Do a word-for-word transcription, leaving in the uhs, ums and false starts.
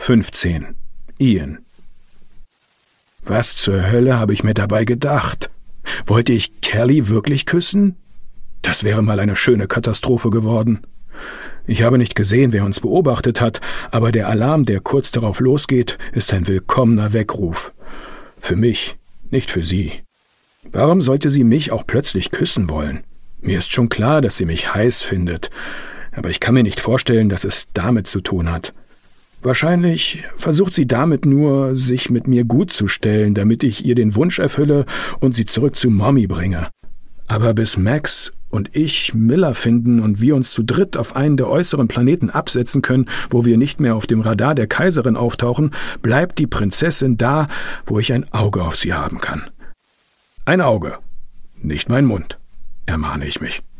fünfzehn. Ian. Was zur Hölle habe ich mir dabei gedacht? Wollte ich Kelly wirklich küssen? Das wäre mal eine schöne Katastrophe geworden. Ich habe nicht gesehen, wer uns beobachtet hat, aber der Alarm, der kurz darauf losgeht, ist ein willkommener Weckruf. Für mich, nicht für sie. Warum sollte sie mich auch plötzlich küssen wollen? Mir ist schon klar, dass sie mich heiß findet, aber ich kann mir nicht vorstellen, dass es damit zu tun hat. Wahrscheinlich versucht sie damit nur, sich mit mir gut zu stellen, damit ich ihr den Wunsch erfülle und sie zurück zu Mommy bringe. Aber bis Max und ich Miller finden und wir uns zu dritt auf einen der äußeren Planeten absetzen können, wo wir nicht mehr auf dem Radar der Kaiserin auftauchen, bleibt die Prinzessin da, wo ich ein Auge auf sie haben kann. Ein Auge, nicht mein Mund, ermahne ich mich.